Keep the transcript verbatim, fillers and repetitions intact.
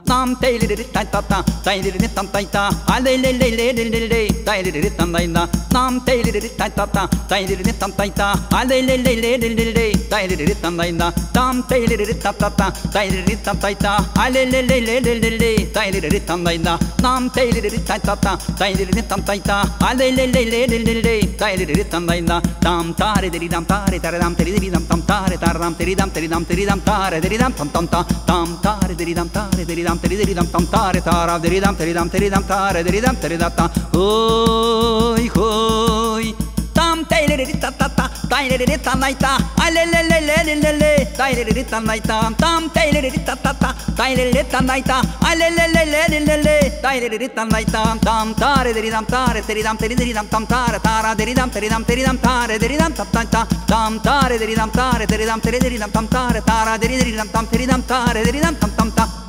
tam teyliri tay ta ta teyliri tam tay ta ale le le le le le le teyliri tam tay ta tam teyliri tay ta ta teyliri tam tay ta ale le le le le le le teyliri tam tay ta tam teyliri ta ta ta teyliri tam tay ta ale le le le le le le teyliri tam tay ta tam teyliri tay ta ta teyliri tam tay ta ale le le le le le le teyliri tam tay ta tam tare deri dam tare tare dam teri deri dam tam tare tare dam teri dam teri dam teri dam tare deri dam tam tam ta tam tare deri dam tare deri dam teri deri dam tam tare tara deri dam teri dam teri dam tare deri dam teri da ta hoy hoy tam teyliri ta ta ta teyliri tam nay ta ale le le le le le le teyliri tam nay ta tam teyliri ta ta ta teyliri tam nay ta ale le le le le le le teyliri tam nay ta tam tare deri dam tare teri dam teri deri dam tam tare tara deri dam teri dam teri dam tare deri dam tam tam ta tam tare deri dam tare teri dam teri deri dam tam tare tara deri deri dam tam teri dam tare deri dam tam tam ta